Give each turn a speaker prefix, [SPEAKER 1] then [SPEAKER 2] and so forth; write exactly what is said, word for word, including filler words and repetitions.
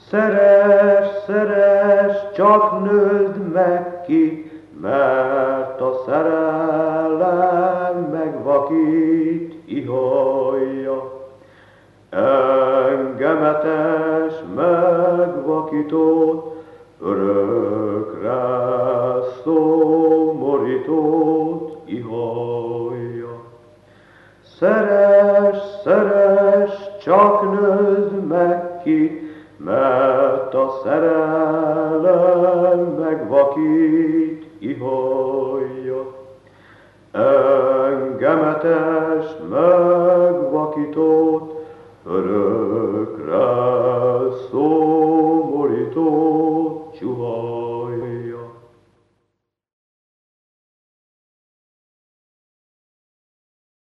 [SPEAKER 1] Szeress, szeress, csak nőzd meg ki, mert a szerelem megvakít, ihalja. Engemetes megvakított, örökre szomorított, ihalja. Szeress, szeress, csak nőzd meg ki, mert a szerelem megvakít, ihalja. Engemetes megvakított, örökre